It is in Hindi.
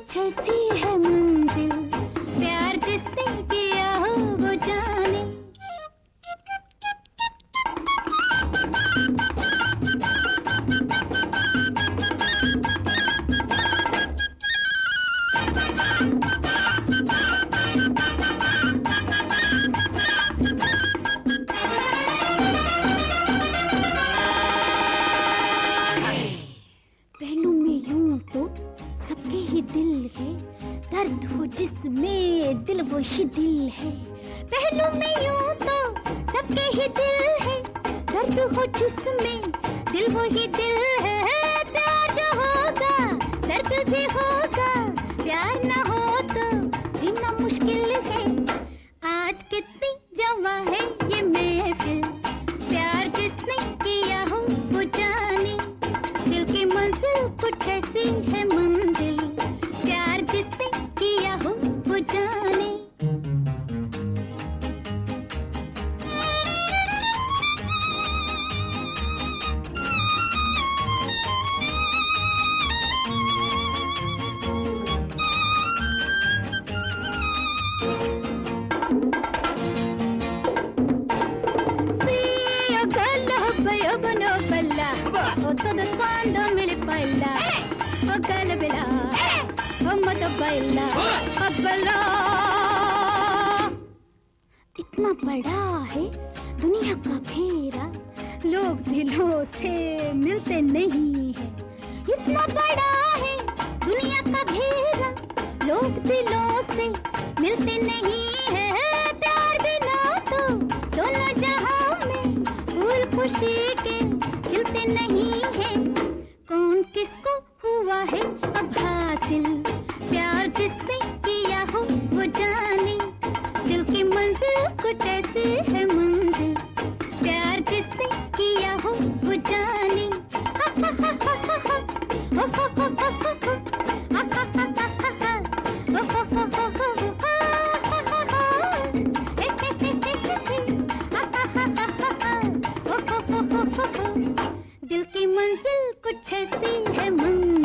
कुछ ऐसी है मंजिल, प्यार जिसने किया हो वो जाने। पहलू में यूं तो सबके ही दिल है, दर्द हो जिसमें दिल वो ही दिल है। पहलू में यूं तो सबके ही दिल है, दर्द हो जिसमें दिल वो ही दिल है। प्यार जो होगा दर्द भी होगा, प्यार ना हो तो जीना मुश्किल है। आज कितनी जवा है ये महफिल, प्यार जिसने किया हो वो जाने। दिल की मंजिल कुछ ऐसी है मंजिल, प्यार जिसने किया हो वो जाने। Bano balla, o todo quando me le baila, o gala bella, o mata baila, o balla। इतना बड़ा है दुनिया का फेरा, लोग दिलों से मिलते नहीं है। इतना बड़ा है दुनिया का घेरा, लोग दिलों से मिलते नहीं है। प्यार बिना तो दोनों जहां में फूल खुशी के खिलते नहीं है। कौन किसको हुआ है अब हासिल, प्यार जिसने किया हो वो जाने। दिल की मंजिल कुछ ऐसी है मंजिल, प्यार जिसने किया हो वो जाने। दिल की मंजिल कुछ ऐसी है मंजिल।